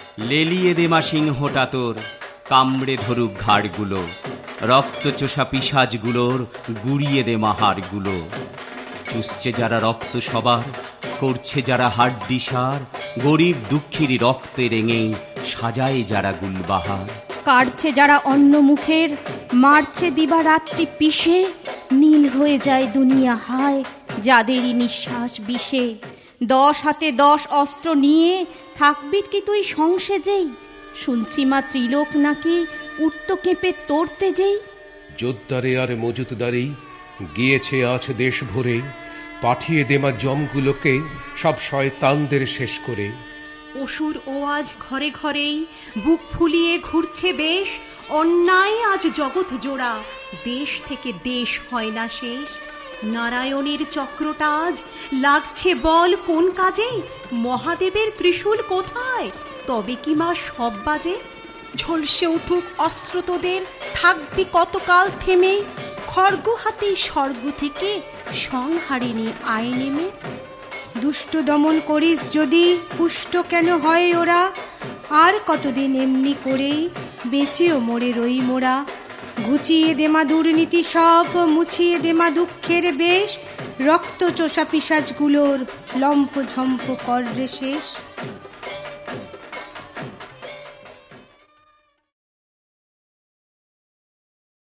লেলিয়ে দেমা সিংহটা তোর, কামড়ে ধরুক ঘাড়গুলো, রক্তচোষা পিশাচগুলোর গুড়িয়ে দে মাহারগুলো। চুষছে যারা রক্ত সবার, করছে যারা হাড্ডিসার, গরিব দুঃখীর রক্তে রেঙে সাজায় যারা গুলবাহার। কাটছে যারা অন্য মুখের, মারছে দিবা রাত্রি পিষে, নীল হয়ে যায় দুনিয়া হায় যাদেরই নিঃশ্বাস বিষে। 10 হাতে 10 অস্ত্র নিয়ে থাকবি কি তুই সংসেজেই? শুনছি মা ত্রিলোক নাকি উঠত কেঁপে তোরতে যেই। যোদ্ধারে আর মজুতদারি গিয়েছে আজ দেশ ভরে, পাঠিয়ে দেমা জমগুলোকে সব শয়তানদের শেষ করে। অসুর ও আজ ঘরে ঘরেই বুক ফুলিয়ে ঘুরছে বেশ, অন্যায় আজ জগৎ জোড়া, দেশ থেকে দেশ হয় না শেষ। নারায়ণের চক্রটা আজ লাগছে বল কোন কাজে, মহাদেবের ত্রিশূল কোথায়, তবে কি মা সব বাজে? ঝলসে উঠুক অস্ত্র তোদের, থাকবি কতকাল থেমে, খড়গ হাতেই স্বর্গ থেকে সংহারিণী আয় নেমে। দুষ্ট দমন করিস যদি, পুষ্ট কেন হয় ওরা? আর কতদিন এমনি করেই বেঁচেও মরে রই মোরা। ঘুচিয়ে দেমা দুর্নীতি সব, মুছিয়ে দেমা দুঃখের বেশ, রক্ত চোষা পিশাচগুলোর লম্ফ ঝম্প কর রে শেষ।